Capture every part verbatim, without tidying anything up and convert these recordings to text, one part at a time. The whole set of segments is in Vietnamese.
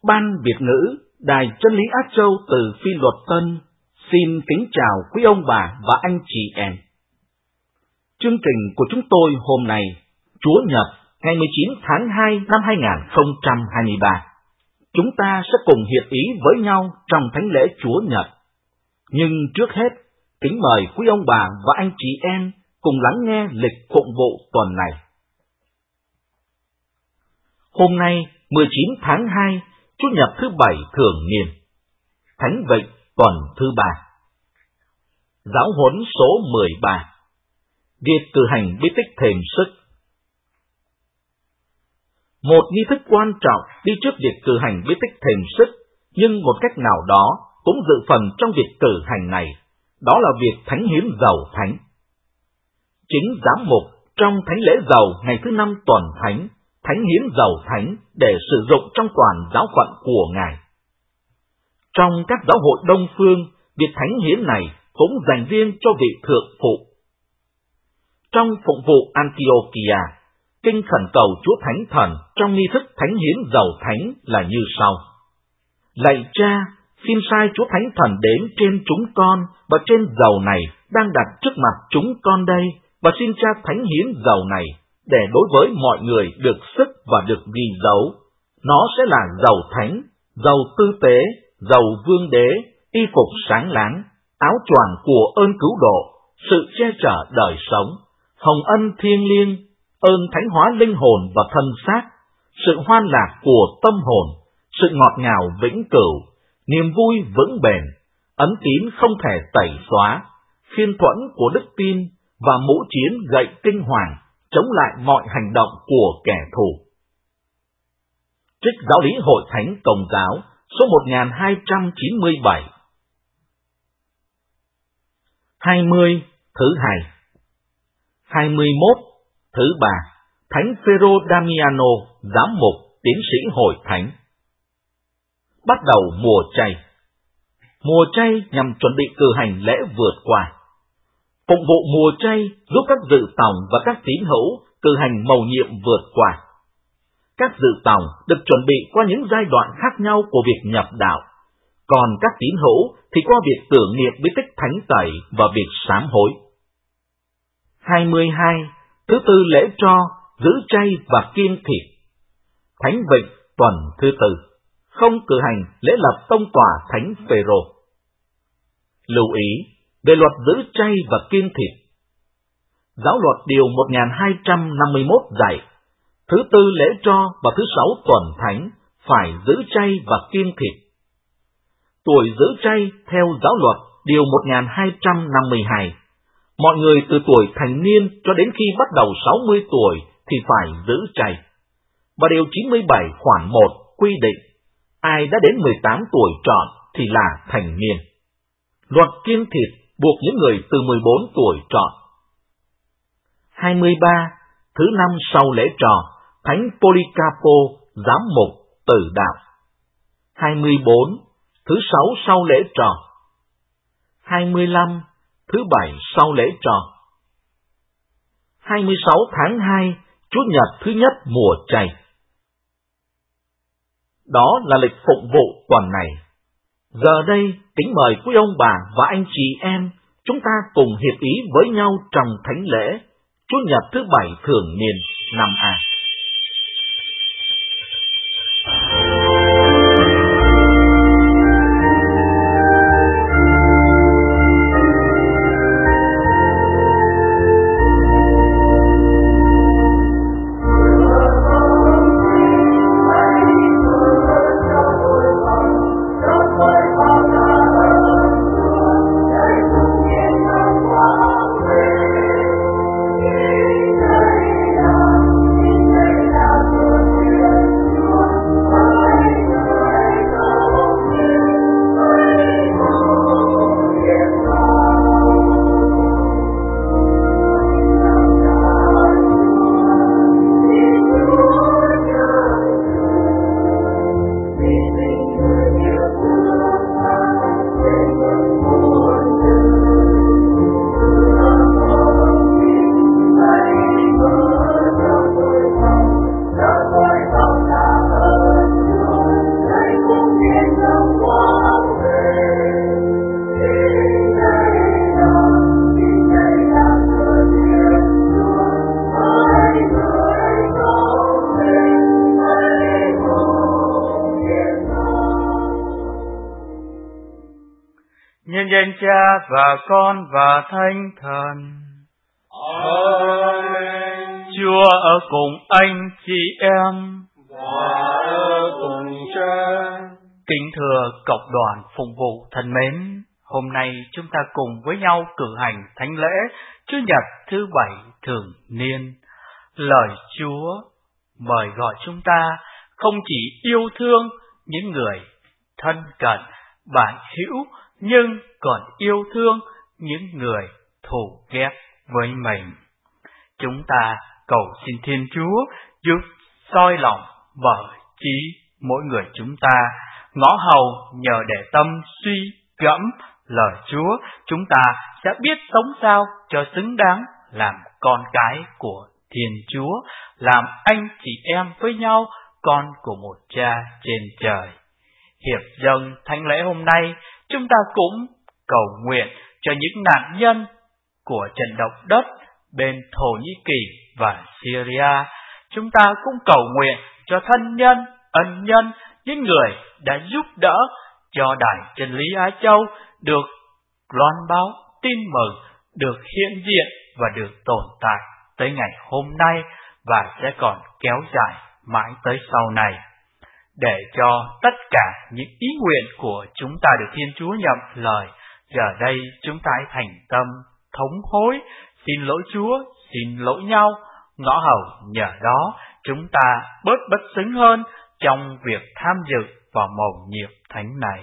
Ban Việt ngữ, Đài Chân lý Á Châu từ Phi Luật Tân xin kính chào quý ông bà và anh chị em. Chương trình của chúng tôi hôm nay, Chúa Nhật, ngày mười chín tháng hai năm hai nghìn không trăm hai mươi ba. Chúng ta sẽ cùng hiệp ý với nhau trong thánh lễ Chúa Nhật. Nhưng trước hết, kính mời quý ông bà và anh chị em cùng lắng nghe lịch phụng vụ tuần này. Hôm nay, mười chín tháng hai, Chủ nhật thứ bảy thường niên, Thánh Vịnh tuần thứ ba. Giáo huấn số mười ba. Việc cử hành bí tích thềm sức. Một nghi thức quan trọng đi trước việc cử hành bí tích thềm sức, nhưng một cách nào đó cũng dự phần trong việc cử hành này, đó là việc thánh hiến dầu thánh. Chính giám mục trong thánh lễ dầu ngày thứ năm tuần thánh, thánh hiến dầu thánh để sử dụng trong toàn giáo phận của Ngài. Trong các giáo hội Đông phương, việc thánh hiến này cũng dành riêng cho vị thượng phụ. Trong phụng vụ Antiochia, kinh khẩn cầu Chúa Thánh Thần trong nghi thức thánh hiến dầu thánh là như sau: Lạy Cha, xin sai Chúa Thánh Thần đến trên chúng con và trên dầu này đang đặt trước mặt chúng con đây, và xin Cha thánh hiến dầu này để đối với mọi người được sức và được ghi dấu. Nó sẽ là dầu thánh, dầu tư tế, dầu vương đế, y phục sáng láng, áo choàng của ơn cứu độ, sự che chở đời sống, hồng ân thiêng liêng, ơn thánh hóa linh hồn và thân xác, sự hoan lạc của tâm hồn, sự ngọt ngào vĩnh cửu, niềm vui vững bền, ấn tín không thể tẩy xóa, phiên thuẫn của đức tin và mũ chiến gậy kinh hoàng, chống lại mọi hành động của kẻ thù. Trích Giáo lý Hội Thánh Công giáo số một nghìn hai trăm chín mươi bảy. hai mươi thứ hai. hai mươi mốt thứ ba. Thánh Phêrô Damiano, giám mục, tiến sĩ Hội Thánh. Bắt đầu mùa chay. Mùa chay nhằm chuẩn bị cử hành lễ vượt qua. Phụng vụ mùa chay giúp các dự tòng và các tín hữu cử hành mầu nhiệm vượt qua. Các dự tòng được chuẩn bị qua những giai đoạn khác nhau của việc nhập đạo, còn các tín hữu thì qua việc tưởng niệm bí tích thánh tẩy và việc sám hối. hai mươi hai. Thứ tư lễ tro, giữ chay và kiêng thịt. Thánh Vịnh tuần thứ tư, không cử hành lễ lập tông tòa Thánh Phêrô. Lưu ý về luật giữ chay và kiêng thịt. Giáo luật điều một nghìn hai trăm năm mươi mốt dạy, thứ tư lễ tro và thứ sáu tuần thánh phải giữ chay và kiêng thịt. Tuổi giữ chay theo giáo luật điều một nghìn hai trăm năm mươi hai, mọi người từ tuổi thành niên cho đến khi bắt đầu sáu mươi tuổi thì phải giữ chay. Và điều chín mươi bảy khoản một quy định, ai đã đến mười tám tuổi trọn thì là thành niên. Luật kiêng thịt buộc những người từ mười bốn tuổi trọn. hai mươi ba. Thứ năm sau lễ trò, Thánh Polycarpo, giám mục, tử đạo. hai mươi bốn. Thứ sáu sau lễ trò. hai mươi lăm. Thứ bảy sau lễ trò. hai mươi sáu tháng hai, Chủ nhật thứ nhất mùa chay. Đó là lịch phụng vụ tuần này. Giờ đây, kính mời quý ông bà và anh chị em, chúng ta cùng hiệp ý với nhau trong thánh lễ Chủ nhật thứ bảy thường niên năm A. Hãy subscribe cho kênh Ghiền Mì Gõ để không bỏ lỡ trên Cha và Con và Thánh Thần. Amen. Chúa ở cùng anh chị em và ở cùng Cha. Kính thưa cộng đoàn phụng vụ thân mến, hôm nay chúng ta cùng với nhau cử hành thánh lễ Chủ nhật thứ bảy thường niên. Lời Chúa mời gọi chúng ta không chỉ yêu thương những người thân cận, bạn hữu, nhưng còn yêu thương những người thù ghét với mình. Chúng ta cầu xin Thiên Chúa giúp soi lòng mở trí mỗi người chúng ta, ngõ hầu nhờ để tâm suy gẫm lời Chúa, chúng ta sẽ biết sống sao cho xứng đáng làm con cái của Thiên Chúa, làm anh chị em với nhau, con của một Cha trên trời. Hiệp dâng thánh lễ hôm nay, chúng ta cũng cầu nguyện cho những nạn nhân của trận động đất bên Thổ Nhĩ Kỳ và Syria. Chúng ta cũng cầu nguyện cho thân nhân, ân nhân, những người đã giúp đỡ cho Đài Chân Lý Á Châu được loan báo tin mừng, được hiện diện và được tồn tại tới ngày hôm nay và sẽ còn kéo dài mãi tới sau này. Để cho tất cả những ý nguyện của chúng ta được Thiên Chúa nhậm lời, giờ đây chúng ta hãy thành tâm thống hối, xin lỗi Chúa, xin lỗi nhau, ngõ hầu nhờ đó chúng ta bớt bất xứng hơn trong việc tham dự vào mầu nhiệm thánh này.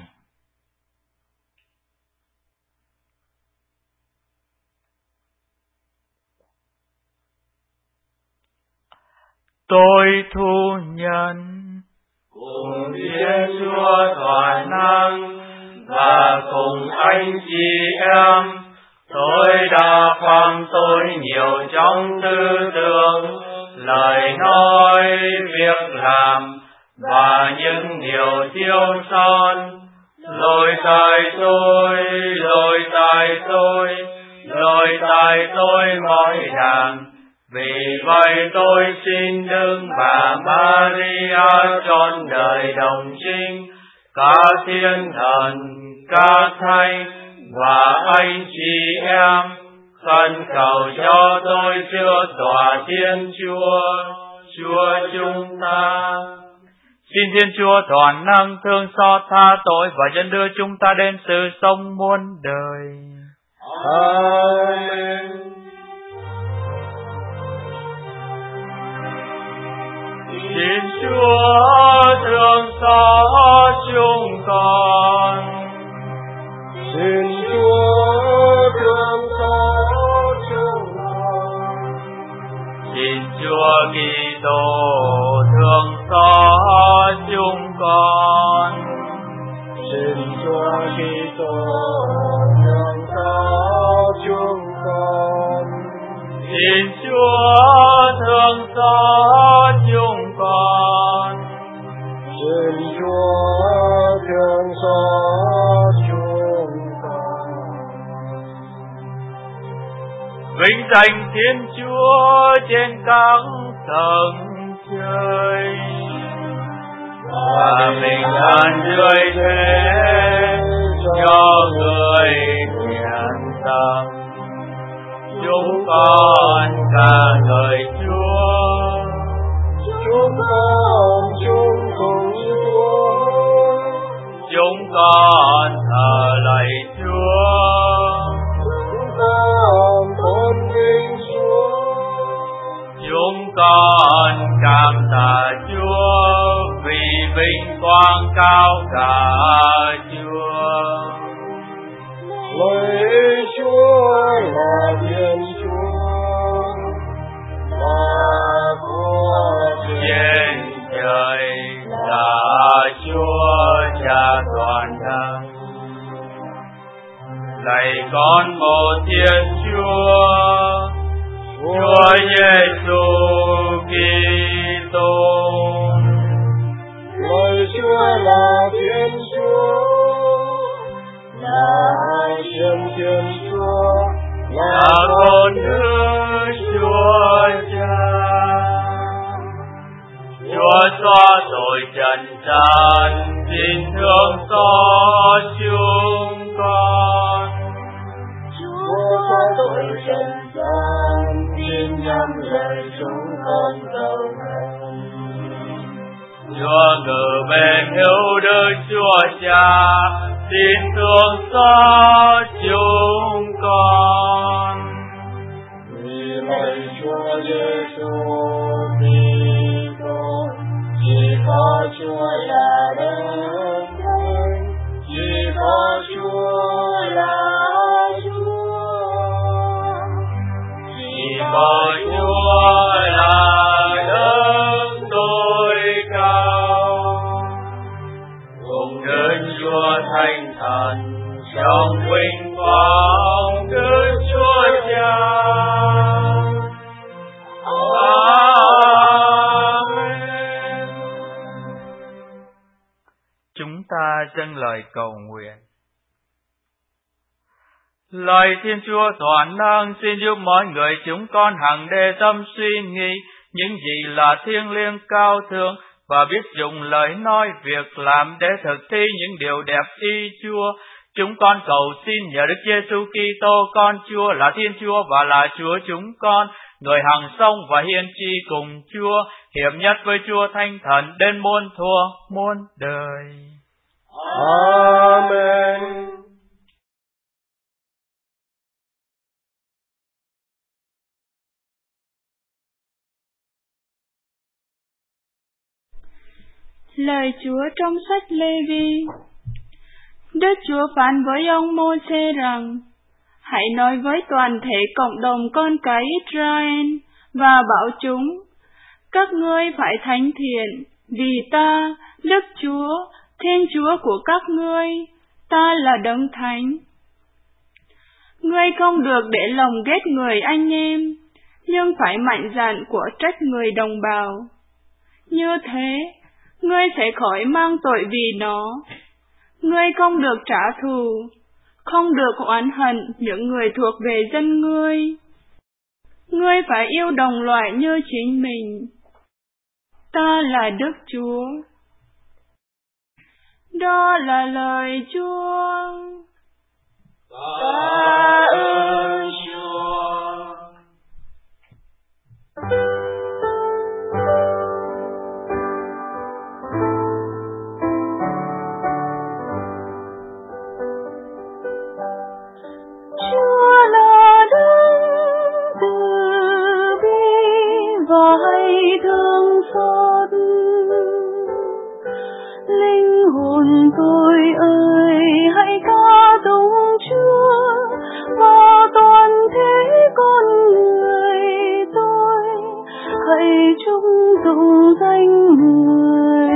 Tôi thu nhận cùng Thiên Chúa toàn năng và cùng anh chị em, tôi đã phạm tội nhiều trong tư tưởng, lời nói, việc làm và những điều thiếu sót. Lỗi tại tôi, lỗi tại tôi, lỗi tại tôi mỗi đàn. Vì vậy tôi xin Đức Bà Maria trọn đời đồng trinh, các thiên thần, các thánh và anh chị em, khẩn cầu cho tôi chưa tòa Thiên Chúa, Chúa chúng ta. Xin Thiên Chúa toàn năng thương xót tha tội và dẫn đưa chúng ta đến sự sống muôn đời. Amen. Xin Chúa thương xót chúng con. Xin Chúa thương xót chúng con. Xin Chúa Kitô thương xót chúng con. Xin Chúa Kitô thương xót chúng con. Xin Chúa thương xót chúng con. Xin Chúa thương xót chúng con. Vinh danh Thiên Chúa trên các tầng trời, và bình an dưới thế cho người thiện tâm. Chúng con ca ngợi Chúa, Chúng con chung cùng Chúa. Chúng con thờ lạy Chúa, Chúng con tôn vinh Chúa. Chúng con cảm tạ Chúa vì vinh quang cao cả Chúa. Lạy Chúa là Thiên Chúa và của Trên trời là Chúa Cha toàn năng. Lạy con một Thiên Chúa, Chúa Giêsu Kitô. Lạy Chúa là Thiên Chúa, là Thiên Thiên Chúa, là con Đức Chúa Cha. Chúa xóa tội trần gian, xin thương xót chúng con. đời trần gian, xin nhắm lời chúng con cầu nguyện. Chúa ngự bên hữu đức Chúa Cha, xin thương xót chúng con. Vì lạy Chúa Giêsu Kitô, chỉ có Chúa là Đấng Thánh, chỉ có Chúa là Chúa, chỉ có Chúa là Đấng tối cao. Cùng Đức Chúa Thánh Thần trong vinh quang Đức Chúa Cha. Chúng ta dâng lời cầu nguyện. Lạy Thiên Chúa toàn năng, xin giúp mọi người chúng con hằng đề tâm suy nghĩ những gì là thiêng liêng cao thượng và biết dùng lời nói việc làm để thực thi những điều đẹp ý Chúa. Chúng con cầu xin nhờ Đức Giêsu Kitô con Chúa là Thiên Chúa và là Chúa chúng con, người hằng sống và hiên tri cùng Chúa, hiệp nhất với Chúa Thánh Thần đến muôn thuở muôn đời. Amen. Lời Chúa trong sách Lê-vi. Đức Chúa phán với ông Mô-sê rằng: hãy nói với toàn thể cộng đồng con cái Israel và bảo chúng: các ngươi phải thánh thiện, vì ta, Đức Chúa, Thiên Chúa của các ngươi, ta là Đấng Thánh. Ngươi không được để lòng ghét người anh em, nhưng phải mạnh dạn của trách người đồng bào. Như thế, ngươi sẽ khỏi mang tội vì nó. Ngươi không được trả thù, không được oán hận những người thuộc về dân ngươi. Ngươi phải yêu đồng loại như chính mình. Ta là Đức Chúa. Đó là lời Chúa. Tạ ơn Chúa. Chúa là Đấng từ bi và hay thương xót. Linh hồn tôi ơi, hãy ca tụng Chúa, và toàn thể con người tôi, hãy chung tụng danh Người.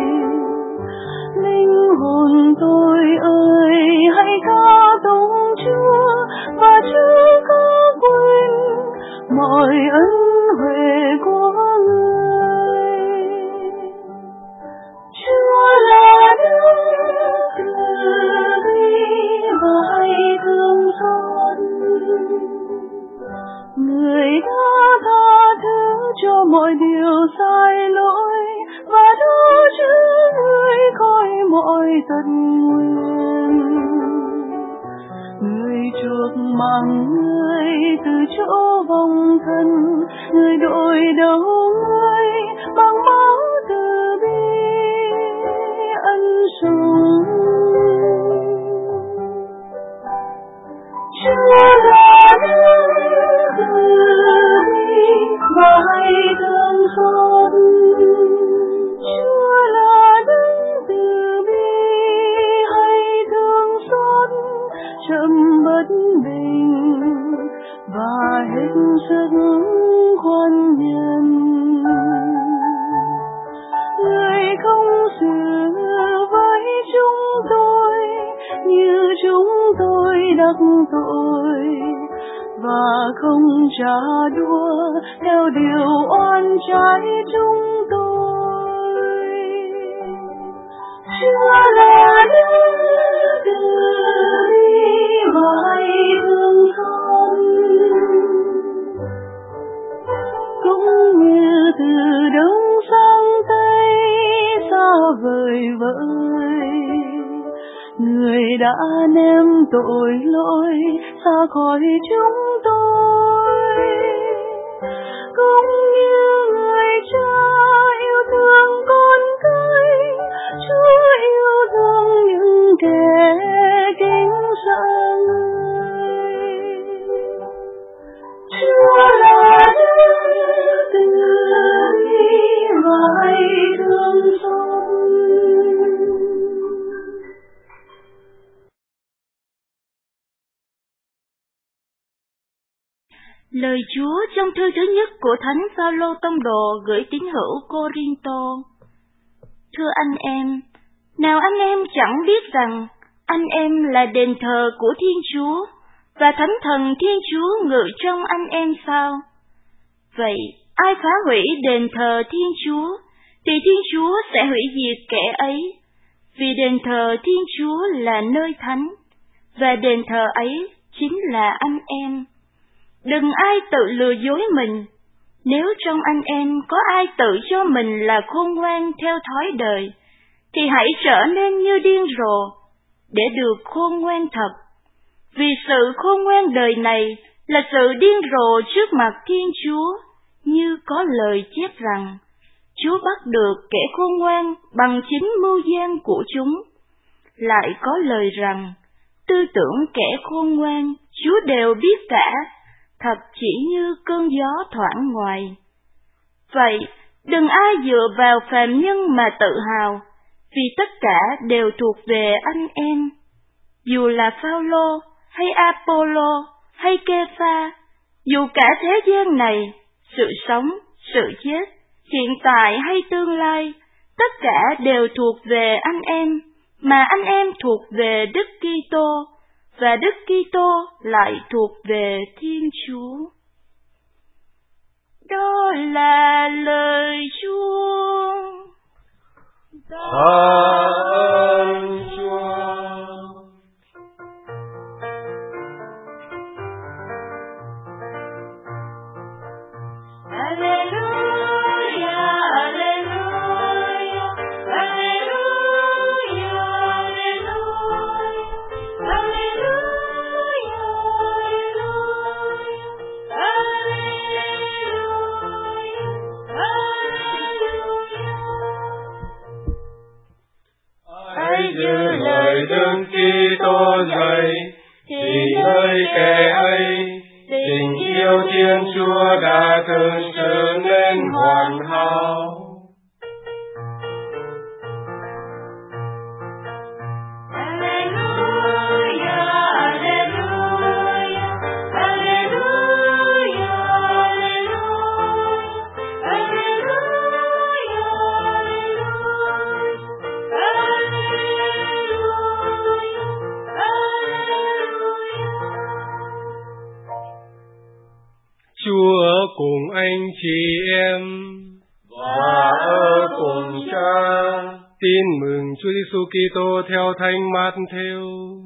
Linh hồn tôi ơi, hãy ca tụng Chúa, và chưa có quên mọi ân huệ của Người. Chúa là Đấng từ bi và hay thương xót. Người đã tha thứ cho mọi điều sai lỗi và đỡ chứ Người khỏi mọi tật nguyền. Người chuộc mang Người từ chỗ vong thân, Người đội đầu Người bằng máu từ bi ân sủng. Chúa là Đấng từ bi và hay thương xót. Chúa là Đấng từ bi hay thương xót, chậm bất bình và hết sức khoan nhân. Người không xử với chúng tôi như chúng tôi đắc tội, và không trả đũa theo điều oan trái chúng tôi. Chúa là Đấng từ bi và hay thương xót, cũng như từ đông sang tây xa vời vợi, Người đã đã ném tội lỗi xa khỏi chúng tôi, cũng như người cha yêu thương con cái, Chúa yêu thương những kẻ kính sợ người. Chúa là đấng từ bi và thương xót. Lời Chúa trong thư thứ nhất của Thánh Phaolô tông đồ gửi tín hữu Cô-rinh-tô. Thưa anh em, nào anh em chẳng biết rằng anh em là đền thờ của Thiên Chúa và Thánh Thần Thiên Chúa ngự trong anh em sao? Vậy ai phá hủy đền thờ Thiên Chúa thì Thiên Chúa sẽ hủy diệt kẻ ấy, vì đền thờ Thiên Chúa là nơi thánh và đền thờ ấy chính là anh em. Đừng ai tự lừa dối mình. Nếu trong anh em có ai tự cho mình là khôn ngoan theo thói đời, thì hãy trở nên như điên rồ, để được khôn ngoan thật. Vì sự khôn ngoan đời này là sự điên rồ trước mặt Thiên Chúa, như có lời chép rằng, Chúa bắt được kẻ khôn ngoan bằng chính mưu gian của chúng. Lại có lời rằng, tư tưởng kẻ khôn ngoan, Chúa đều biết cả, thật chỉ như cơn gió thoảng ngoài. Vậy, đừng ai dựa vào phàm nhân mà tự hào, vì tất cả đều thuộc về anh em. Dù là Phaolô, hay Apollo, hay Kê-pha, dù cả thế gian này, sự sống, sự chết, hiện tại hay tương lai, tất cả đều thuộc về anh em, mà anh em thuộc về Đức Kitô, và Đức Kitô lại thuộc về Thiên Chúa. Đó là lời Chúa. Tạ ơn Chúa. Như lời Đức Kitô dạy, thì nơi kẻ ấy tình yêu Thiên Chúa đã thực sự nên hoàn hảo. Chúa cùng anh chị em và ở cùng Cha. Tin mừng Chúa Giêsu Kitô theo Thánh Mát-thêu.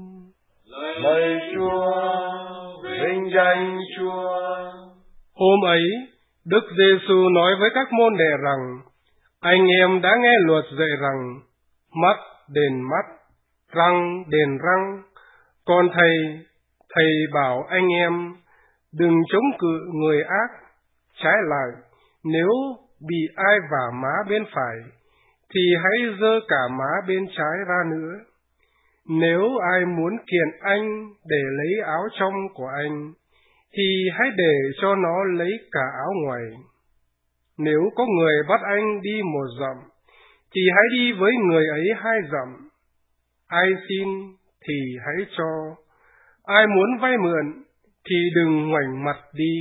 Lạy Chúa, vinh danh Chúa. Hôm ấy, Đức Giêsu nói với các môn đệ rằng, anh em đã nghe luật dạy rằng, mắt đền mắt, răng đền răng. Còn thầy, thầy bảo anh em, đừng chống cự người ác. Trái lại, nếu bị ai vả má bên phải, thì hãy giơ cả má bên trái ra nữa. Nếu ai muốn kiện anh để lấy áo trong của anh, thì hãy để cho nó lấy cả áo ngoài. Nếu có người bắt anh đi một dặm, thì hãy đi với người ấy hai dặm. Ai xin thì hãy cho, ai muốn vay mượn thì đừng ngoảnh mặt đi.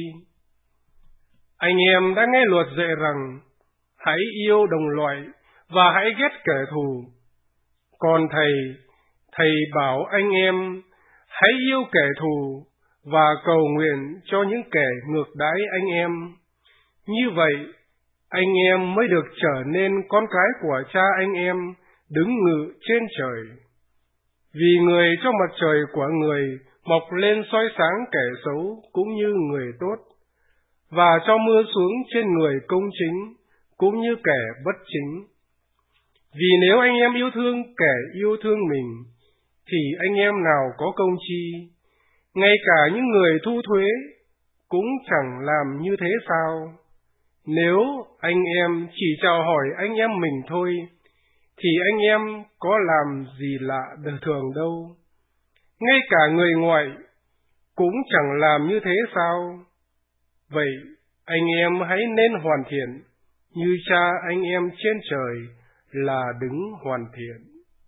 Anh em đã nghe luật dạy rằng, hãy yêu đồng loại và hãy ghét kẻ thù. Còn thầy, thầy bảo anh em, hãy yêu kẻ thù và cầu nguyện cho những kẻ ngược đãi anh em. Như vậy, anh em mới được trở nên con cái của Cha anh em đứng ngự trên trời. Vì người cho mặt trời của người mọc lên soi sáng kẻ xấu cũng như người tốt, và cho mưa xuống trên người công chính cũng như kẻ bất chính. Vì nếu anh em yêu thương kẻ yêu thương mình, thì anh em nào có công chi? Ngay cả những người thu thuế cũng chẳng làm như thế sao? Nếu anh em chỉ chào hỏi anh em mình thôi, thì anh em có làm gì lạ đời thường đâu. Ngay cả người ngoại cũng chẳng làm như thế sao? Vậy anh em hãy nên hoàn thiện, như Cha anh em trên trời là đứng hoàn thiện.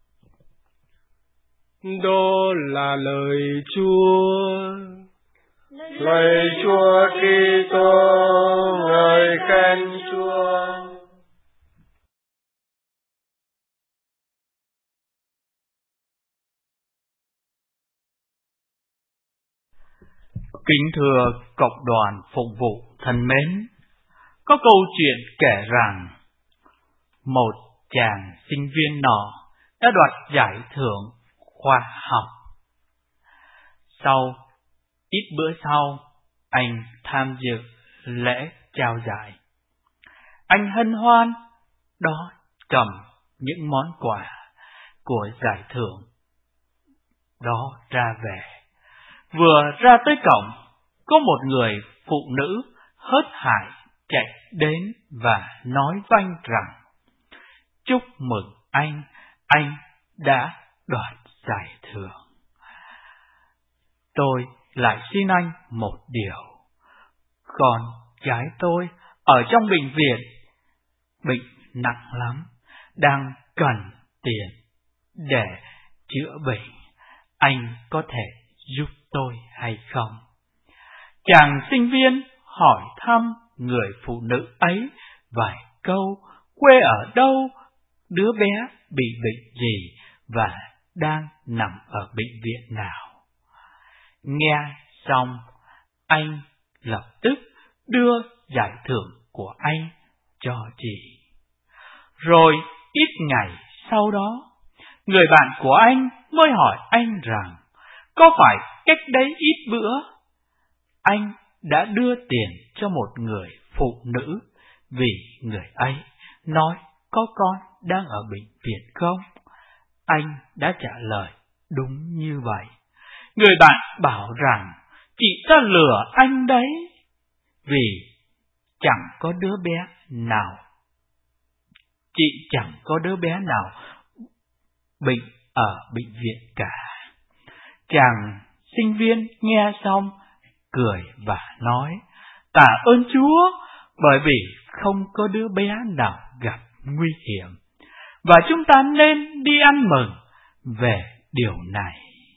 Đó là lời Chúa. Lời Chúa Kitô, ngợi khen Chúa. Kính thưa cộng đoàn phục vụ thân mến, có câu chuyện kể rằng một chàng sinh viên nọ đã đoạt giải thưởng khoa học. Sau ít bữa sau, anh tham dự lễ trao giải. Anh hân hoan đó cầm những món quà của giải thưởng đó ra về. Vừa ra tới cổng, có một người phụ nữ hớt hải chạy đến và nói với anh rằng: chúc mừng anh, anh đã đoạt giải thưởng. Tôi lại xin anh một điều, con gái tôi ở trong bệnh viện, bệnh nặng lắm, đang cần tiền để chữa bệnh, anh có thể giúp tôi hay không? Chàng sinh viên hỏi thăm người phụ nữ ấy vài câu, quê ở đâu, đứa bé bị bệnh gì và đang nằm ở bệnh viện nào. Nghe xong, anh lập tức đưa giải thưởng của anh cho chị. Rồi ít ngày sau đó, người bạn của anh mới hỏi anh rằng có phải cách đấy ít bữa anh đã đưa tiền cho một người phụ nữ vì người ấy nói có con đang ở bệnh viện không? Anh đã trả lời đúng như vậy. Người bạn bảo rằng chị ta lừa anh đấy, vì chẳng có đứa bé nào, chị chẳng có đứa bé nào bệnh ở bệnh viện cả. Chàng sinh viên nghe xong cười và nói: tạ ơn Chúa, bởi vì không có đứa bé nào gặp nguy hiểm, và chúng ta nên đi ăn mừng về điều này.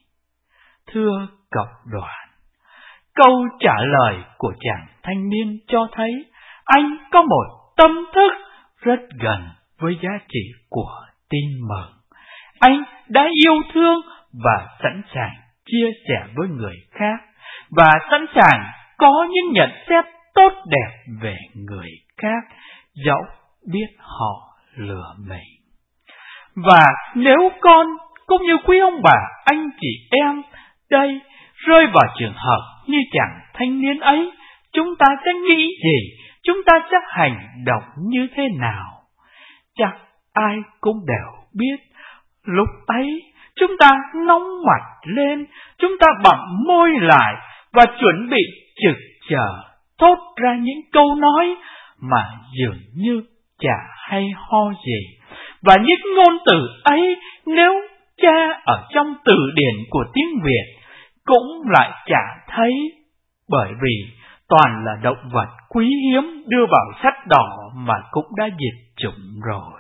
Thưa cộng đoàn, câu trả lời của chàng thanh niên cho thấy anh có một tâm thức rất gần với giá trị của tin mừng. Anh đã yêu thương và sẵn sàng chia sẻ với người khác, và sẵn sàng có những nhận xét tốt đẹp về người khác, dẫu biết họ lừa mình. Và nếu con cũng như quý ông bà, anh chị em đây rơi vào trường hợp như chàng thanh niên ấy, chúng ta sẽ nghĩ gì? Chúng ta sẽ hành động như thế nào? Chắc ai cũng đều biết, lúc ấy chúng ta nóng mặt lên, chúng ta bặm môi lại và chuẩn bị trực chờ thốt ra những câu nói mà dường như chả hay ho gì. Và những ngôn từ ấy nếu tra ở trong từ điển của tiếng Việt cũng lại chả thấy, bởi vì toàn là động vật quý hiếm đưa vào sách đỏ mà cũng đã diệt chủng rồi.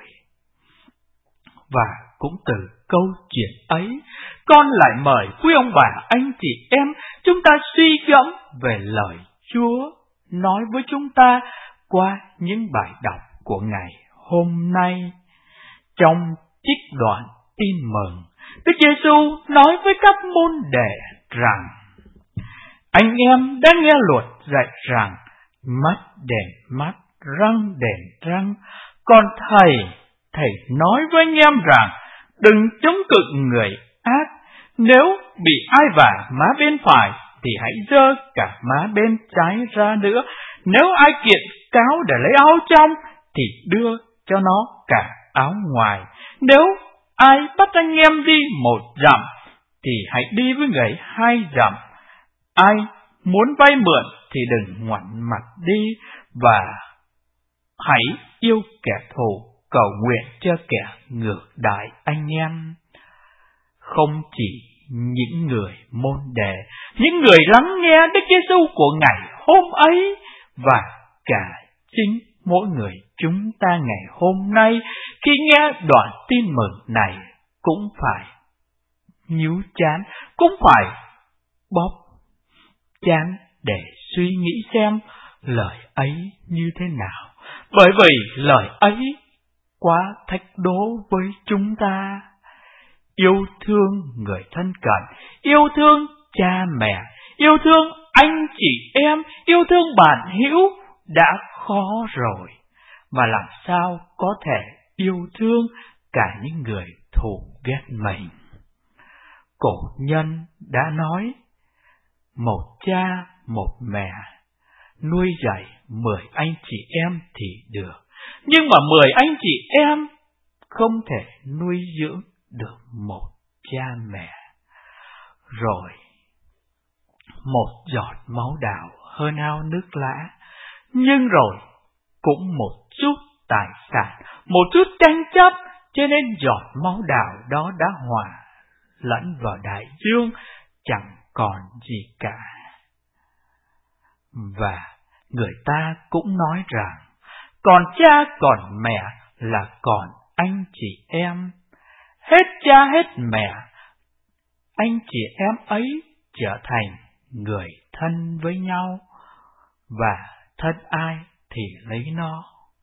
Và cũng từ câu chuyện ấy, con lại mời quý ông bà, anh chị em chúng ta suy gẫm về lời Chúa nói với chúng ta qua những bài đọc của ngày hôm nay. Trong trích đoạn tin mừng, Đức Giêsu nói với các môn đệ rằng: anh em đã nghe luật dạy rằng mắt đền mắt, răng đền răng. Còn thầy, thầy nói với anh em rằng đừng chống cự người ác. Nếu bị ai vả má bên phải thì hãy giơ cả má bên trái ra nữa. Nếu ai kiện cáo để lấy áo trong thì đưa cho nó cả áo ngoài. Nếu ai bắt anh em đi một dặm thì hãy đi với người hai dặm. Ai muốn vay mượn thì đừng ngoảnh mặt đi, và hãy yêu kẻ thù, cầu nguyện cho kẻ ngược đãi anh em. Không chỉ những người môn đệ, những người lắng nghe Đức Giêsu của ngày hôm ấy, và cả chính mỗi người chúng ta ngày hôm nay khi nghe đoạn tin mừng này cũng phải nhíu chán, cũng phải bóp chán để suy nghĩ xem lời ấy như thế nào, bởi vì lời ấy quá thách đố với chúng ta. Yêu thương người thân cận, yêu thương cha mẹ, yêu thương anh chị em, yêu thương bạn hữu đã khó rồi, mà làm sao có thể yêu thương cả những người thù ghét mình. Cổ nhân đã nói, một cha một mẹ nuôi dạy mười anh chị em thì được, nhưng mà mười anh chị em không thể nuôi dưỡng được một cha mẹ. Rồi một giọt máu đào hơn ao nước lã, nhưng rồi cũng một chút tài sản, một chút tranh chấp, cho nên giọt máu đào đó đã hòa lẫn vào đại dương, chẳng còn gì cả. Và người ta cũng nói rằng, còn cha còn mẹ là còn anh chị em. Hết cha hết mẹ, anh chị em ấy trở thành người thân với nhau, và thân ai thì lấy nó.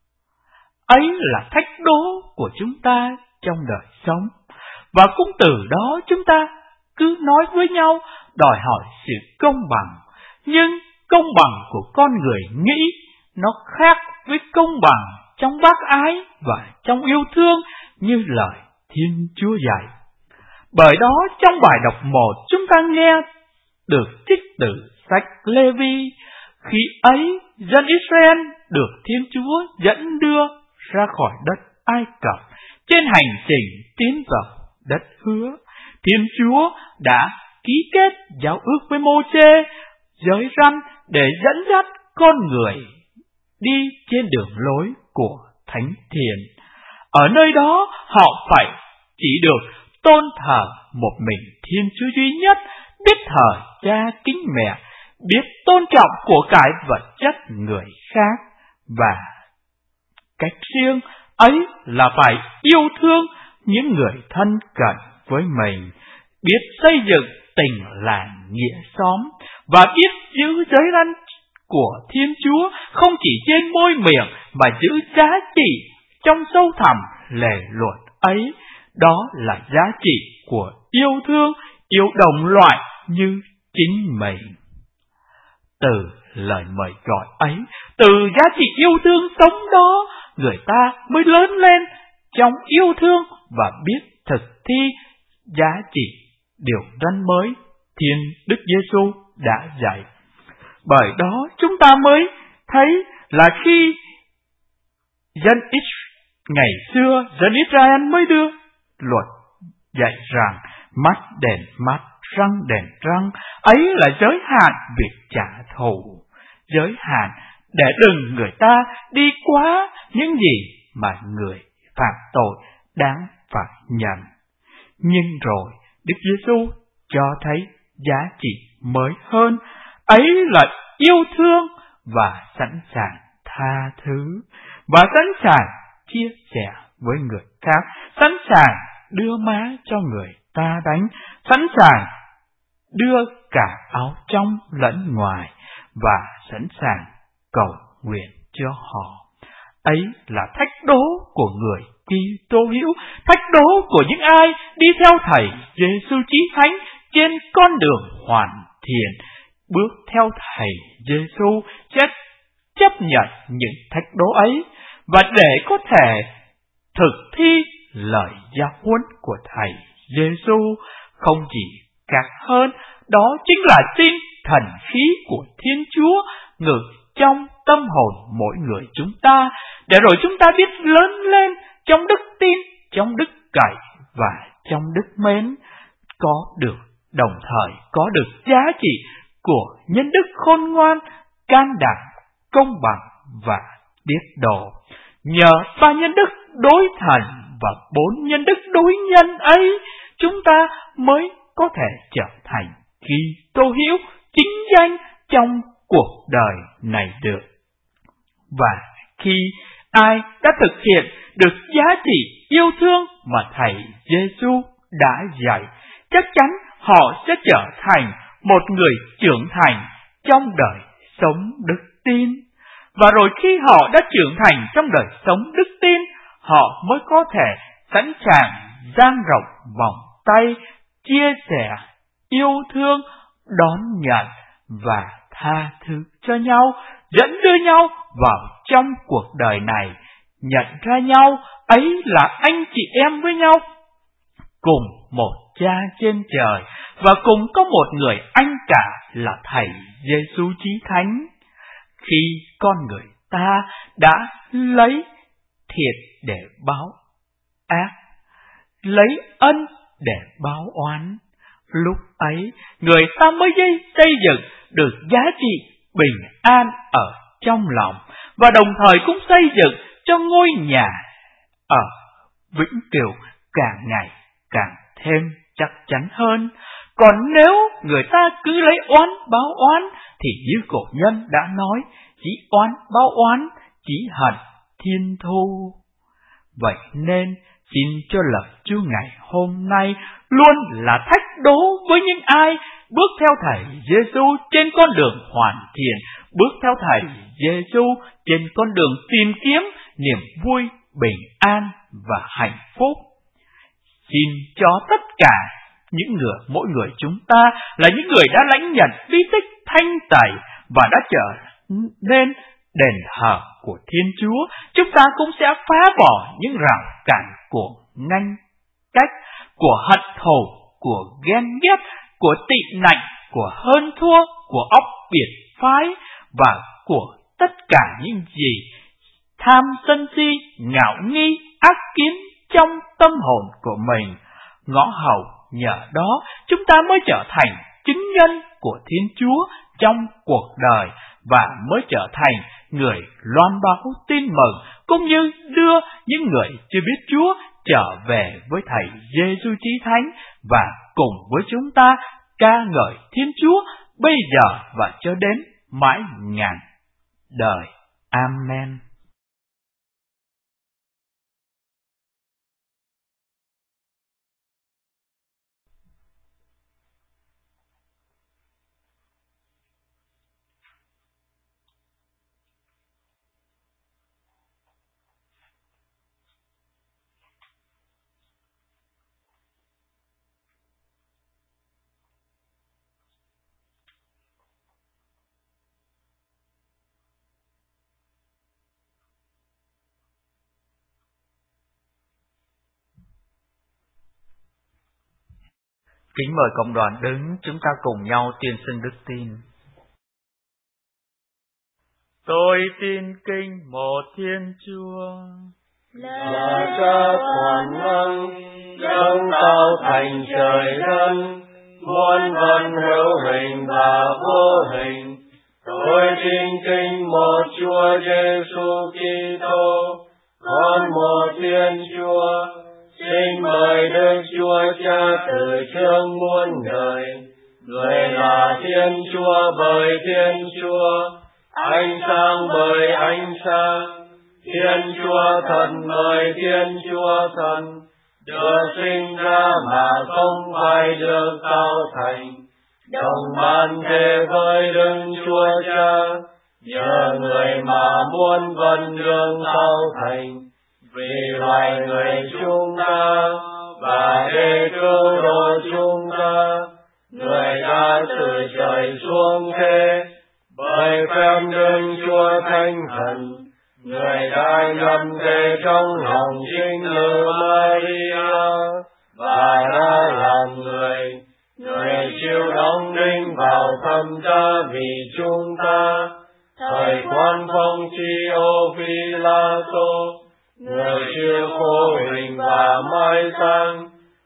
Ấy là thách đố của chúng ta trong đời sống, và cũng từ đó chúng ta cứ nói với nhau đòi hỏi sự công bằng. Nhưng công bằng của con người nghĩ nó khác với công bằng trong bác ái và trong yêu thương như lời Thiên Chúa dạy. Bởi đó trong bài đọc một chúng ta nghe được trích từ sách Lê-vi. Khi ấy dân Israel được Thiên Chúa dẫn đưa ra khỏi đất Ai Cập trên hành trình tiến vào đất hứa, Thiên Chúa đã ký kết giao ước với Mô-sê, giới răn để dẫn dắt con người đi trên đường lối của Thánh Thiền. Ở nơi đó họ phải chỉ được tôn thờ một mình Thiên Chúa duy nhất, biết thờ cha kính mẹ, biết tôn trọng của cải vật chất người khác, và cách riêng ấy là phải yêu thương những người thân cận với mình, biết xây dựng tình làng nghĩa xóm, và biết giữ giới răn của Thiên Chúa không chỉ trên môi miệng mà giữ giá trị trong sâu thẳm lề luật ấy. Đó là giá trị của yêu thương, yêu đồng loại như chính mình. Từ lời mời gọi ấy, từ giá trị yêu thương sống đó, người ta mới lớn lên trong yêu thương và biết thực thi giá trị điều răn mới Thiên Đức Giêsu đã dạy. Bởi đó chúng ta mới thấy là khi dân Israel ngày xưa dân Israel mới đưa luật dạy rằng mắt đền mắt, răng đền răng, ấy là giới hạn việc trả thù, giới hạn để đừng người ta đi quá những gì mà người phạm tội đáng phải nhận. Nhưng rồi Đức Giêsu cho thấy giá trị mới hơn, ấy là yêu thương và sẵn sàng tha thứ, và sẵn sàng chia sẻ với người khác, sẵn sàng đưa má cho người ta đánh, sẵn sàng đưa cả áo trong lẫn ngoài, và sẵn sàng cầu nguyện cho họ. Ấy là thách đố của người Kitô hữu, thách đố của những ai đi theo Thầy Giêsu Chí Thánh trên con đường hoàn thiện. Bước theo Thầy Giêsu sẽ chấp nhận những thách đố ấy, và để có thể thực thi lời giáo huấn của Thầy Giêsu không chỉ khác hơn, đó chính là tin thần khí của Thiên Chúa ngự trong tâm hồn mỗi người chúng ta, để rồi chúng ta biết lớn lên trong đức tin, trong đức cậy và trong đức mến, có được đồng thời có được giá trị của nhân đức khôn ngoan, can đảm, công bằng và tiết độ. Nhờ ba nhân đức đối thần và bốn nhân đức đối nhân ấy, chúng ta mới có thể trở thành Kitô hữu chính danh trong cuộc đời này được. Và khi ai đã thực hiện được giá trị yêu thương mà Thầy Giêsu đã dạy, chắc chắn họ sẽ trở thành một người trưởng thành trong đời sống đức tin. Và rồi khi họ đã trưởng thành trong đời sống đức tin, họ mới có thể sẵn sàng dang rộng vòng tay, chia sẻ, yêu thương, đón nhận và tha thứ cho nhau, dẫn đưa nhau vào trong cuộc đời này, nhận ra nhau ấy là anh chị em với nhau, cùng một Cha trên trời và cùng có một người anh cả là Thầy Giêsu Chí Thánh. Khi con người ta đã lấy thiệt để báo ác, lấy ân để báo oán, lúc ấy người ta mới xây dựng được giá trị bình an ở trong lòng, và đồng thời cũng xây dựng cho ngôi nhà ở vĩnh cửu càng ngày càng thêm chắc chắn hơn. Còn nếu người ta cứ lấy oán báo oán, thì như cổ nhân đã nói, chỉ oán báo oán, chỉ hận thiên thu. Vậy nên xin cho lời Chúa ngày hôm nay luôn là thách đố với những ai bước theo Thầy Giêsu trên con đường hoàn thiện, bước theo Thầy Giêsu trên con đường tìm kiếm niềm vui, bình an và hạnh phúc. Xin cho tất cả những người, mỗi người chúng ta là những người đã lãnh nhận bí tích thanh tẩy và đã trở nên đền thờ của Thiên Chúa, chúng ta cũng sẽ phá bỏ những rào cản của ngăn cách, của hận thù, của ghen ghét, của tị nạnh, của hơn thua, của óc biệt phái và của tất cả những gì tham sân si, ngạo nghi, ác kiến trong tâm hồn của mình. Ngõ hầu nhờ đó chúng ta mới trở thành chứng nhân của Thiên Chúa trong cuộc đời và mới trở thành người loan báo tin mừng, cũng như đưa những người chưa biết Chúa trở về với Thầy Giêsu Chí Thánh và cùng với chúng ta ca ngợi Thiên Chúa bây giờ và cho đến mãi ngàn đời. Amen. Kính mời cộng đoàn đứng, chúng ta cùng nhau tuyên xưng đức tin. Tôi tin kinh một Thiên Chúa, là Cha toàn năng, đấng tạo thành trời đất, muôn vật hữu hình và vô hình. Tôi tin kinh một Chúa Giêsu Kitô, con một Thiên Chúa, sinh bởi Đức Chúa Cha từ trước muôn đời. Người là Thiên Chúa bởi Thiên Chúa, ánh sáng bởi ánh sáng, Thiên Chúa thần bởi Thiên Chúa thần, được sinh ra mà không phải được tạo thành, đồng ban thế với Đức Chúa Cha, nhờ người mà muôn vật được tạo thành, vì loài người chúng ta và để cứu độ chúng ta, người đã từ trời xuống thế bởi phép Đức Chúa Thánh Thần. Người đã nhậm thế trong lòng chính nữ Maria và đã làm người. Người chịu đóng đinh vào thập giá vì chúng ta. Thời quan phong Chi-ô Phi-la-tô, người chịu khổ hình và mai táng,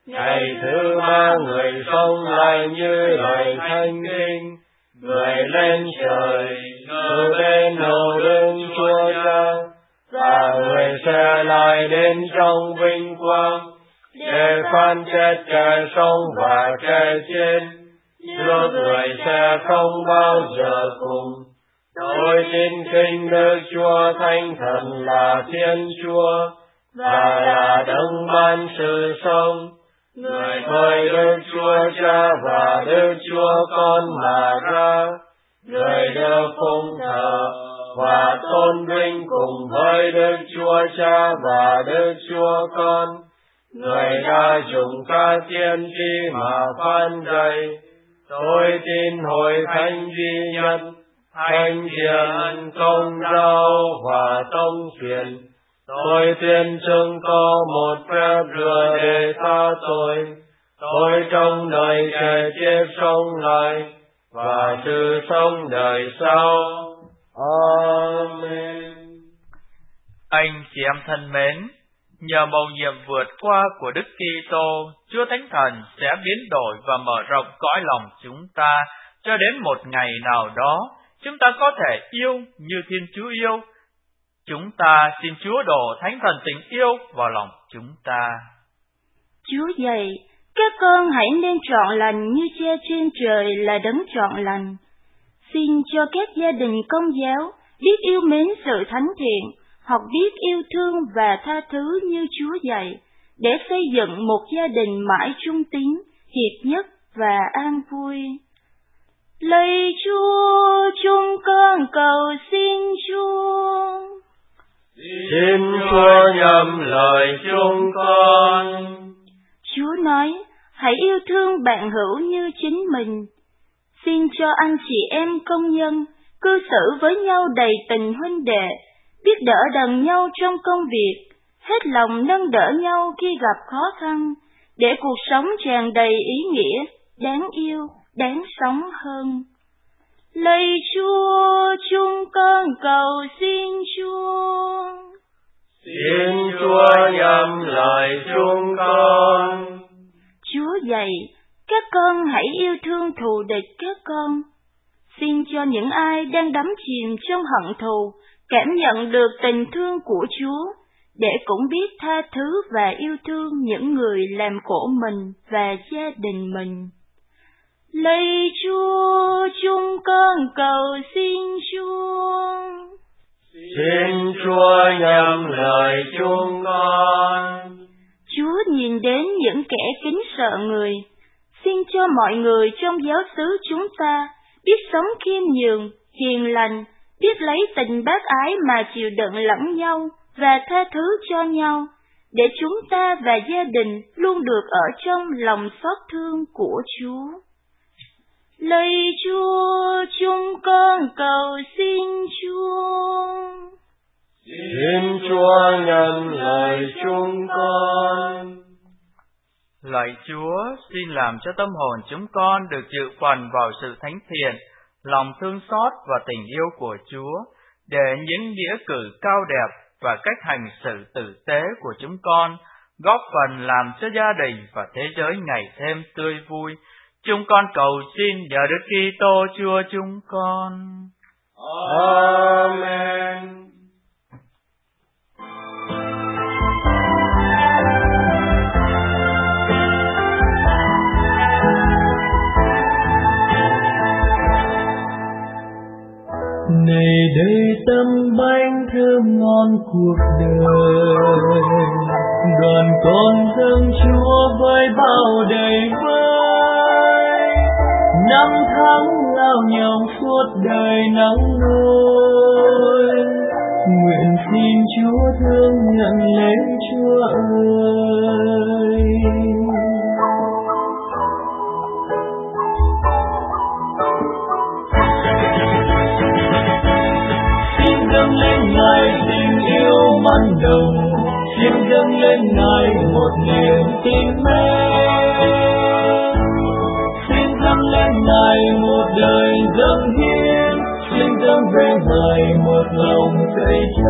Ngày thứ ba người sống lại như lời thánh kinh, người lên trời, ngự bên hầu đức Chúa Cha, và người sẽ lại đến trong vinh quang, để phán xét kẻ sống và kẻ chết. Nước người sẽ không bao giờ cùng. Tôi tin kinh Đức Chúa Thánh Thần là Thiên Chúa, và là đấng ban sự sống. Người thôi Đức Chúa Cha và Đức Chúa Con mà ra, người được phụng thờ và tôn vinh cùng với Đức Chúa Cha và Đức Chúa Con. Người đã dùng các tiên tri mà phán dạy. Tôi tin hội thánh duy nhất, thánh thiện, công giáo và tông truyền. Tôi tuyên xưng có một phép rửa để tha tội. Tôi trong đời kẻ chết sống lại, và sự sống đời sau. Amen. Anh chị em thân mến, nhờ mầu nhiệm vượt qua của Đức Kitô, Chúa Thánh Thần sẽ biến đổi và mở rộng cõi lòng chúng ta, cho đến một ngày nào đó, chúng ta có thể yêu như Thiên Chúa yêu. Chúng ta xin Chúa đổ Thánh Thần tình yêu vào lòng chúng ta. Chúa dạy, các con hãy nên trọn lành như Cha trên trời là đấng trọn lành. Xin cho các gia đình Công giáo biết yêu mến sự thánh thiện, học biết yêu thương và tha thứ như Chúa dạy, để xây dựng một gia đình mãi trung tín, hiệp nhất và an vui. Lạy Chúa, chúng con cầu xin Chúa. Xin Chúa nhậm lời chúng con. Chúa nói, hãy yêu thương bạn hữu như chính mình. Xin cho anh chị em công nhân cư xử với nhau đầy tình huynh đệ, biết đỡ đần nhau trong công việc, hết lòng nâng đỡ nhau khi gặp khó khăn, để cuộc sống tràn đầy ý nghĩa, đáng yêu, đáng sống hơn. Lạy Chúa, chúng con cầu xin Chúa. Xin Chúa nhậm lời chúng con. Chúa dạy, các con hãy yêu thương thù địch các con. Xin cho những ai đang đắm chìm trong hận thù cảm nhận được tình thương của Chúa, để cũng biết tha thứ và yêu thương những người làm khổ mình và gia đình mình. Lạy Chúa, chúng con cầu xin Chúa. Xin Chúa nhậm lời chúng con. Chúa nhìn đến những kẻ kính sợ người. Xin cho mọi người trong giáo xứ chúng ta biết sống khiêm nhường, hiền lành, biết lấy tình bác ái mà chịu đựng lẫn nhau và tha thứ cho nhau, để chúng ta và gia đình luôn được ở trong lòng xót thương của Chúa. Lạy Chúa, chúng con cầu xin Chúa. Xin Chúa nhậm lời chúng con. Lạy Chúa, xin làm cho tâm hồn chúng con được dự phần vào sự thánh thiện, lòng thương xót và tình yêu của Chúa, để những nghĩa cử cao đẹp và cách hành xử tử tế của chúng con góp phần làm cho gia đình và thế giới ngày thêm tươi vui. Chúng con cầu xin nhờ Đức Kitô Chúa chúng con. Amen. Này đây tâm bánh thơm ngon cuộc đời, đoàn con dâng Chúa với bao đầy vơi. Năm tháng lao nhau suốt đời nắng nôi, nguyện xin Chúa thương nhận lấy Chúa ơi. Dâng lên Ngài tình yêu ban đầu, xin dâng lên Ngài một niềm tin mến. Xin dâng lên Ngài một đời dâng hiến, xin dâng về Ngài một lòng cậy trao.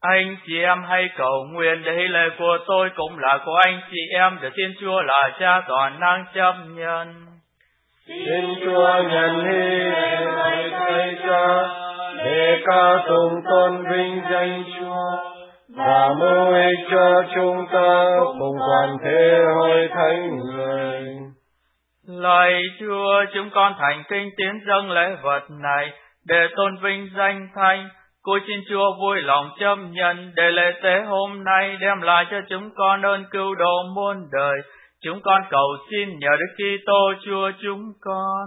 Anh chị em hãy cầu nguyện để lễ của tôi cũng là của anh chị em, để Thiên Chúa là Cha toàn năng chấp nhận. Xin Chúa nhận hy lạy Thầy Cha, để ca tụng tôn vinh danh Chúa và mưu ích cho chúng ta cùng toàn thể hội thánh người. Lạy Chúa, chúng con thành kính tiến dâng lễ vật này để tôn vinh danh Thánh. Cô xin Chúa vui lòng chấp nhận để lễ tế hôm nay đem lại cho chúng con ơn cứu độ muôn đời. Chúng con cầu xin nhờ Đức Kitô Chúa chúng con.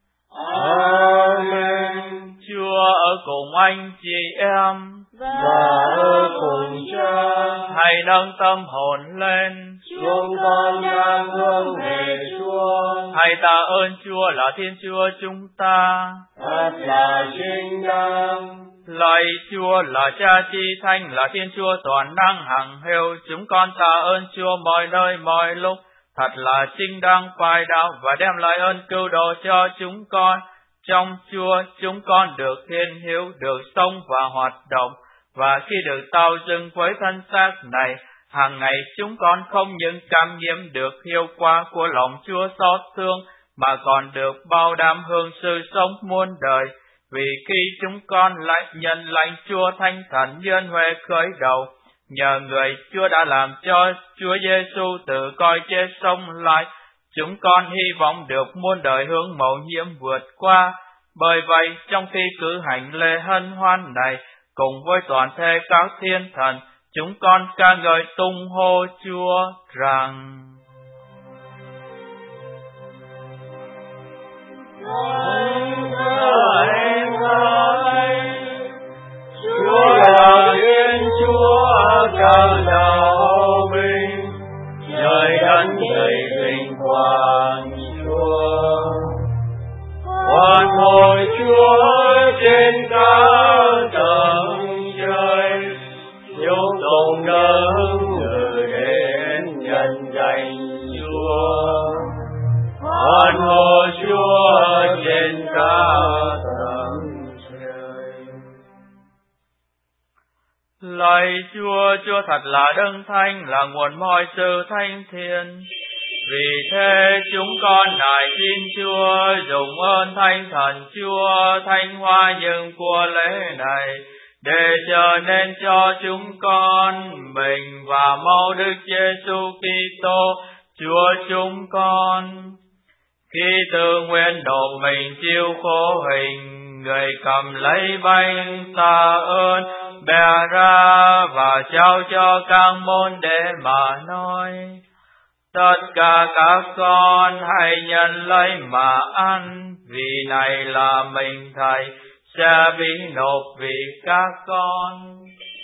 Amen. Chúa ở cùng anh chị em và ở cùng Cha. Hãy nâng tâm hồn lên. Chúng con đang hướng về Chúa. Hãy tạ ơn Chúa là Thiên Chúa chúng ta. Thật là chính đáng. Lạy Chúa là Cha Chi Thánh, là Thiên Chúa toàn năng hằng hữu. Chúng con tạ ơn Chúa mọi nơi mọi lúc. Thật là chính đáng phải đạo và đem lại ơn cứu độ cho chúng con. Trong Chúa chúng con được hiện hữu, được sống và hoạt động. Và khi được tạo dựng với thân xác này, hàng ngày chúng con không những cảm nghiệm được hiệu quả của lòng Chúa xót thương, mà còn được bảo đảm hưởng sự sống muôn đời. Vì khi chúng con lại nhận lãnh Chúa Thánh Thần nhân huệ khởi đầu, nhờ người Chúa đã làm cho Chúa Giêsu từ cõi chết sống lại, chúng con hy vọng được muôn đời hướng mầu nhiệm vượt qua. Bởi vậy, trong khi cử hành lễ hân hoan này, cùng với toàn thể các thiên thần, chúng con ca ngợi tung hô Chúa rằng: Chúa là Thiên Chúa, Cha là Hô Bình, trời đất đầy vinh quang Chúa. Hoan hô Chúa trên các tầng trời, chúng tụng đấng ngự đến nhân danh Chúa. Hoan hô Chúa trên các tầng trời. Lạy Chúa, Chúa thật là đấng thánh, là nguồn mọi sự thánh thiện. Vì thế chúng con nài xin Chúa dùng ơn Thánh Thần Chúa thánh hóa những của lễ này, để trở nên cho chúng con mình và mẫu Đức Giêsu Kitô Chúa chúng con. Khi tự nguyện nộp mình chịu khổ hình, người cầm lấy bánh tạ ơn, bẻ ra và trao cho các môn đệ mà nói: Tất cả các con hãy nhận lấy mà ăn, vì này là mình Thầy sẽ bị nộp vì các con.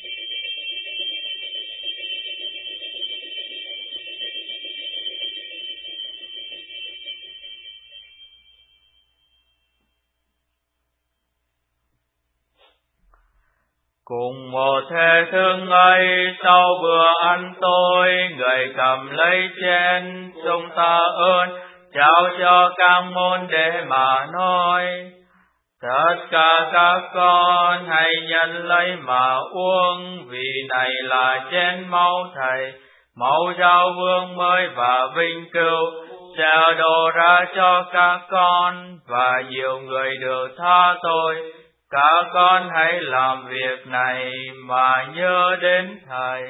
Cùng một thể thức ấy, sau bữa ăn tối, người cầm lấy chén, chúng ta ơn, trao cho các môn đệ mà nói: Tất cả các con hãy nhận lấy mà uống, vì này là chén máu Thầy, máu giao vương mới và vinh cửu, sẽ đổ ra cho các con, và nhiều người được tha tội. Các con hãy làm việc này mà nhớ đến Thầy.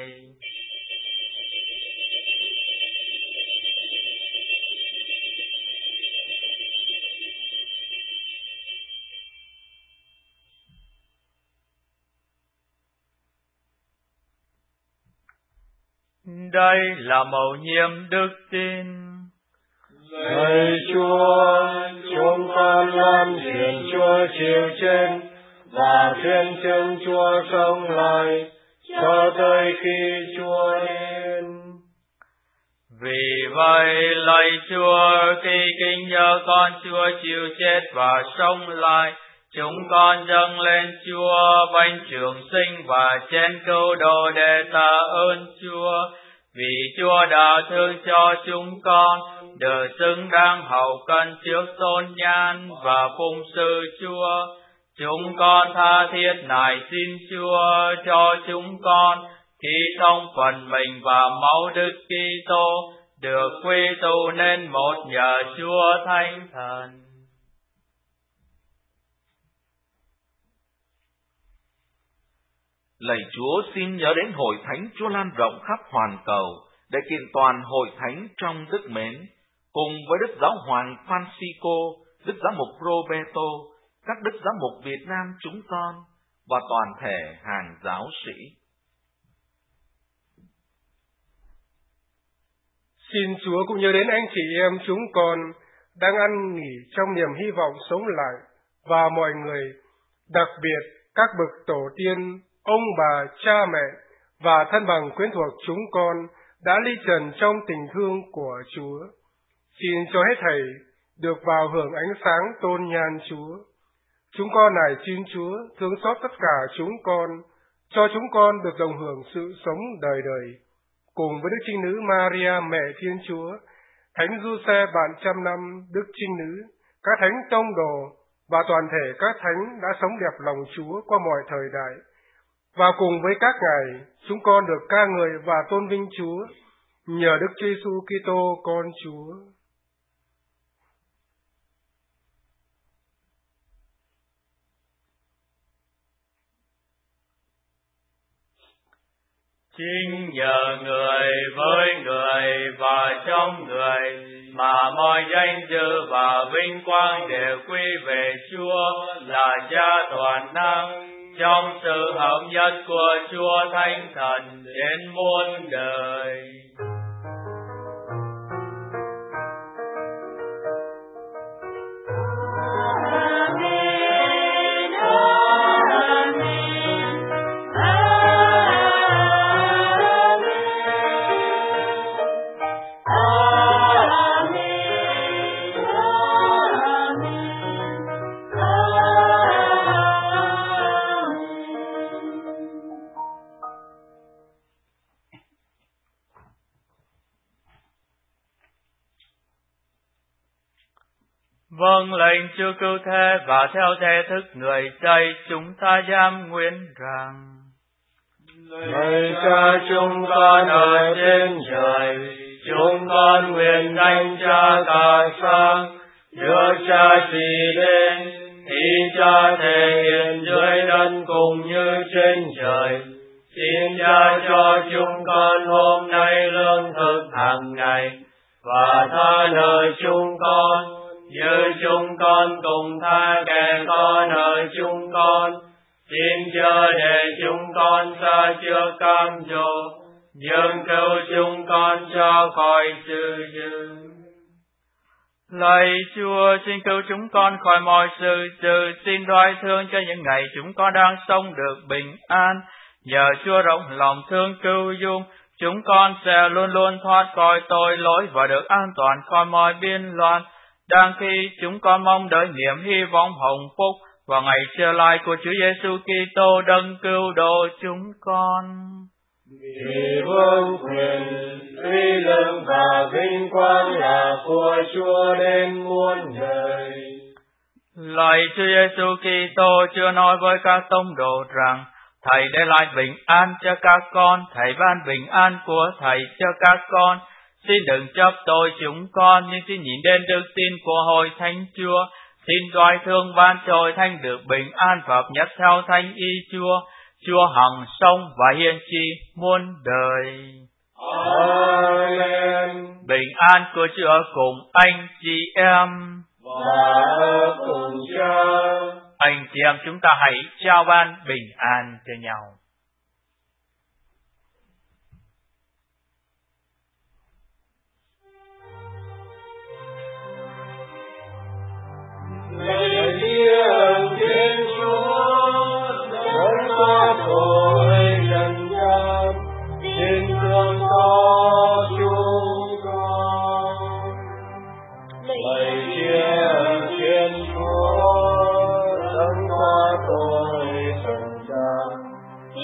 Đây là mầu nhiệm đức tin. Lạy Chúa, chúng con lan truyền Chúa chịu chết và tuyên xưng Chúa sống lại cho tới khi Chúa đến. Vì vậy, lạy Chúa, khi kính nhớ con Chúa chịu chết và sống lại, chúng con dâng lên Chúa bánh trường sinh và chén cứu độ để tạ ơn Chúa. Vì Chúa đã thương cho chúng con, được xứng đáng hầu cân trước tôn nhan và phụng sự Chúa. Chúng con tha thiết nài xin Chúa cho chúng con khi thông phần mình và máu Đức Kitô được quy tụ nên một nhờ Chúa Thánh Thần. Lạy Chúa, xin nhớ đến hội thánh Chúa lan rộng khắp hoàn cầu để kiện toàn hội thánh trong đức mến, cùng với Đức Giáo hoàng Francisco, Đức Giám mục Roberto, các Đức Giám mục Việt Nam chúng con và toàn thể hàng giáo sĩ. Xin Chúa cũng nhớ đến anh chị em chúng con đang ăn nghỉ trong niềm hy vọng sống lại, và mọi người, đặc biệt các bậc tổ tiên, ông bà, cha mẹ và thân bằng quyến thuộc chúng con đã ly trần trong tình thương của Chúa. Xin cho hết thảy được vào hưởng ánh sáng tôn nhan Chúa. Chúng con nài xin Chúa thương xót tất cả chúng con, cho chúng con được đồng hưởng sự sống đời đời, cùng với Đức Trinh Nữ Maria Mẹ Thiên Chúa, Thánh Giuse bạn trăm năm Đức Trinh Nữ, các thánh tông đồ và toàn thể các thánh đã sống đẹp lòng Chúa qua mọi thời đại. Và cùng với các ngài, chúng con được ca ngợi và tôn vinh Chúa nhờ Đức Chúa Giêsu Kitô con Chúa. Chính nhờ người với người và trong người mà mọi danh dự và vinh quang đều quy về Chúa là Cha toàn năng, trong sự hợp nhất của Chúa Thánh Thần đến muôn đời. Vâng lệnh Chúa cứu thế và theo thể thức người dạy chúng ta dám nguyện rằng: Lạy Cha chúng con ở trên trời, chúng con nguyện danh Cha cả sáng, được Cha trị đến, ý Cha thể hiện dưới đất cùng như trên trời. Xin Cha cho chúng con hôm nay lương thực hàng ngày, và tha nợ chúng con như chúng con cùng tha kẻ có nợ chúng con. Xin chớ để chúng con xa trước cam dỗ, nhưng cứu chúng con cho khỏi sự dữ. Lạy Chúa, xin cứu chúng con khỏi mọi sự dữ, xin đoái thương cho những ngày chúng con đang sống được bình an. Nhờ Chúa rộng lòng thương cứu dung, chúng con sẽ luôn luôn thoát khỏi tội lỗi và được an toàn khỏi mọi biên loạn. Đang khi chúng con mong đợi niềm hy vọng hồng phúc và ngày trở lại của Chúa Giêsu Kitô đấng cứu độ chúng con. Vì vương quyền, uy lực và vinh quang là của Chúa đến muôn đời. Lạy Chúa Giêsu Kitô, Chúa nói với các tông đồ rằng: Thầy để lại bình an cho các con, Thầy ban bình an của Thầy cho các con. Xin đừng chấp tội chúng con, nhưng xin nhìn đến đức tin của hội thánh Chúa. Xin đoái thương ban cho hội thánh được bình an và hợp nhất theo thánh ý Chúa. Chúa hằng sống và hiền trị muôn đời. Amen. Bình an của Chúa ở cùng anh chị em và ở cùng Cha. Anh chị em chúng ta hãy trao ban bình an cho nhau. Lạy Thiên Thiên Chúa, đấng có tội trần gian, xin thương xót chúng con. Lạy Thiên Thiên Chúa, đấng có tội trần gian,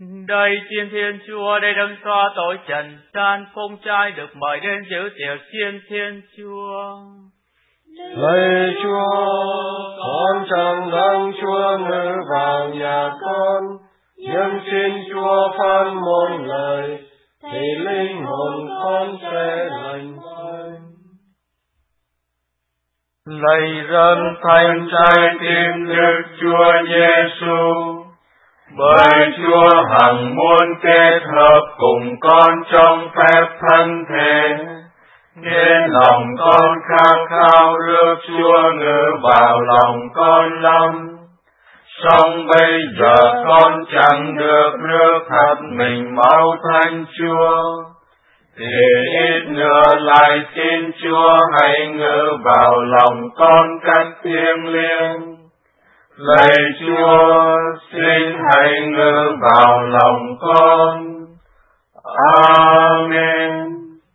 Đây chiên Thiên Chúa, đây đấng xóa tội trần gian, phong trai được mời đến giữ tiệc chiên Thiên Chúa. Lạy Chúa, con chẳng đáng Chúa ngự vào nhà con, nhưng xin Chúa phán một lời, thì linh hồn con sẽ lành thôi. Lạy dân thánh trái tim Đức Chúa Giêsu, bởi Chúa hằng muốn kết hợp cùng con trong phép thân thể, nên lòng con khát khao rước Chúa ngự vào lòng con lắm. Song bây giờ con chẳng được rước thật mình máu Thánh Chúa, thì ít nữa lại xin Chúa hãy ngự vào lòng con cách thiêng liêng. Lạy Chúa, xin hãy ngự vào lòng con. Amen.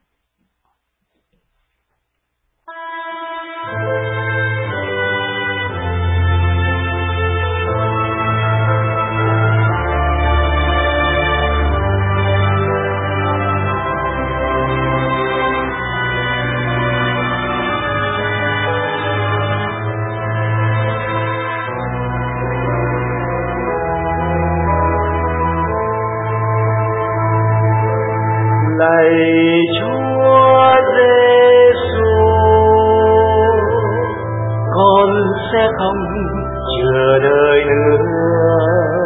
Lạy Chúa Giêsu, con sẽ không chờ đợi nữa,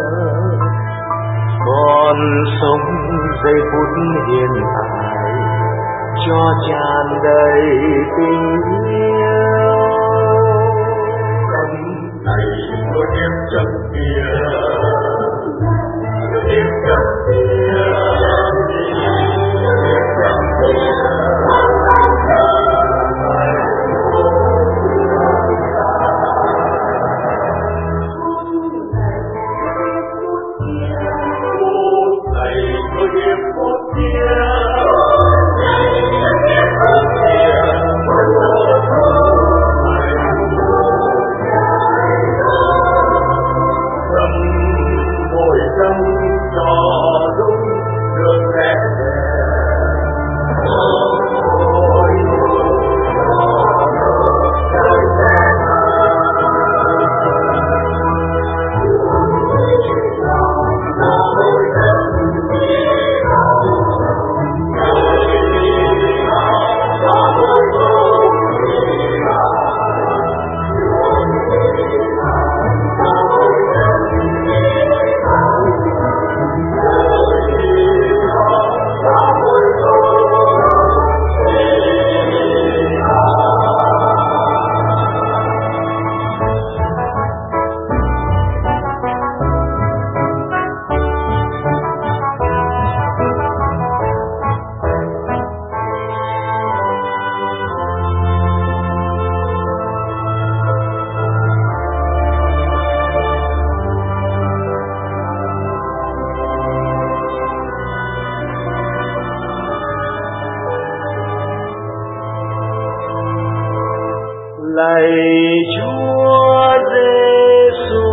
con sống giây phút hiện tại cho tràn đầy tình yêu. Trong này có đêm trầm kia, đêm trầm kia. Lạy Chúa Giêsu,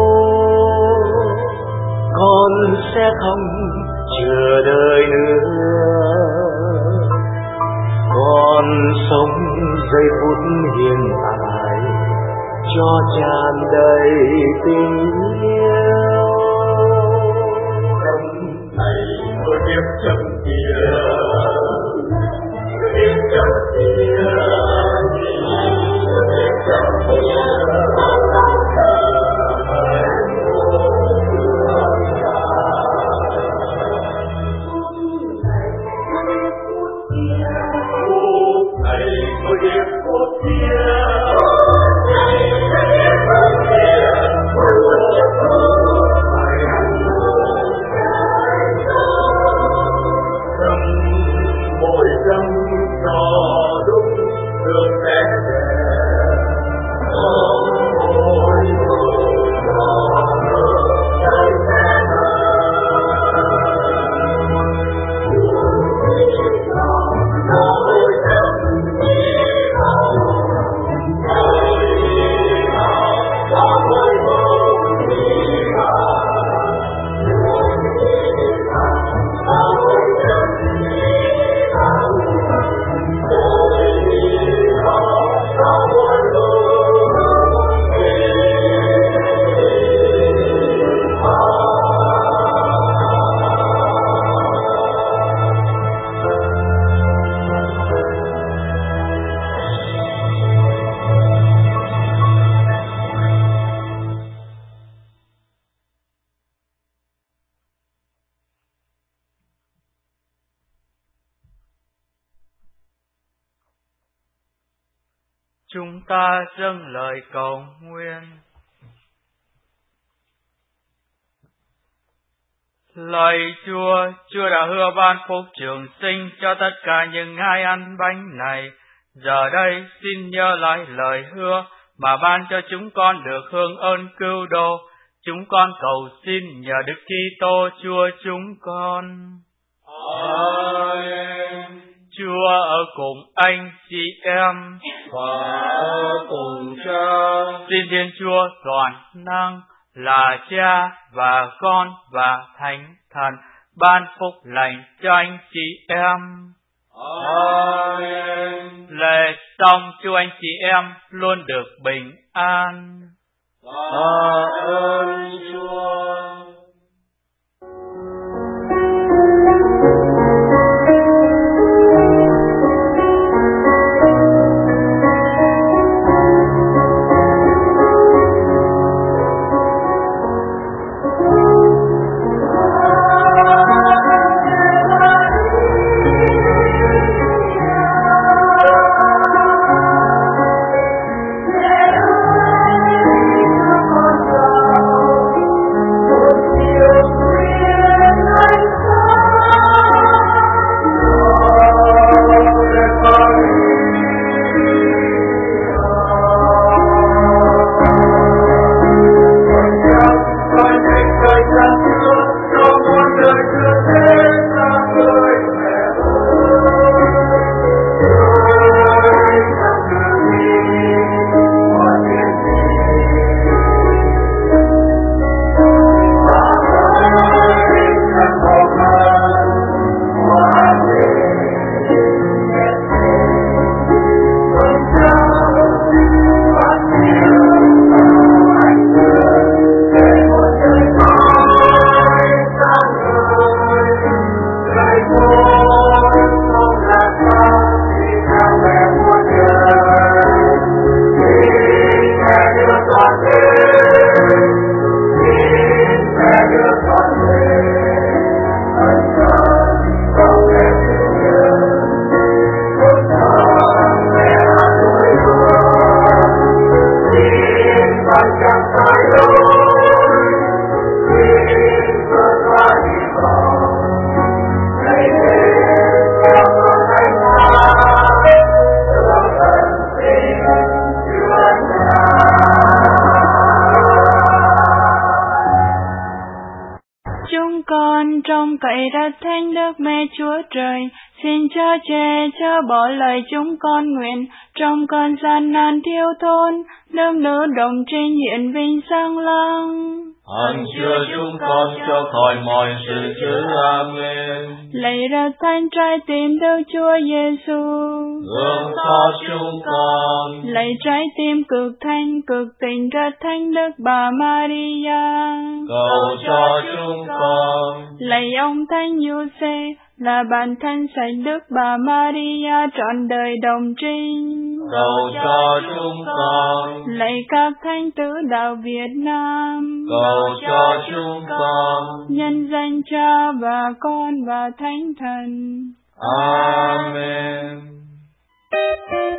con sẽ không chờ đợi nữa, con sống giây phút hiện tại cho tràn đầy tình yêu. Trong này có đêm trầm kia, đêm trầm kia. From Chúng ta dâng lời cầu nguyện. Lạy Chúa, Chúa đã hứa ban phúc trường sinh cho tất cả những ai ăn bánh này. Giờ đây xin nhớ lại lời hứa mà ban cho chúng con được hưởng ơn cứu độ. Chúng con cầu xin nhờ Đức Kitô Chúa chúng con. Amen. Chúa ở cùng anh chị em và ở cùng Cha. Xin Thiên Chúa toàn năng là Cha và Con và Thánh Thần ban phúc lành cho anh chị em. Amen. Lễ xong chúc anh chị em luôn được bình an. Tạ ơn Chúa. Trong cậy đất thánh Đức Mẹ Chúa Trời, xin cho che cho bỏ lời chúng con nguyện trong cơn gian nan thiếu thốn, nương nữ đồng trinh hiện vinh sang lăng. Hằng chứa chúng con cho khỏi mọi sự dữ. Amen. Lạy đất thánh trái tim Đức Chúa Giêsu, gương cho chúng con. Lạy trái tim cực thanh cực tình rất thánh Đức Bà Maria, cầu cho chúng con. Lạy ông Thánh Giuse, là bản thân sạch Đức Bà Maria trọn đời đồng trinh, cầu cho chúng con. Lạy các thánh tử đạo Việt Nam, cầu cho chúng con. nhân danh Cha và Con và Thánh Thần. Amen.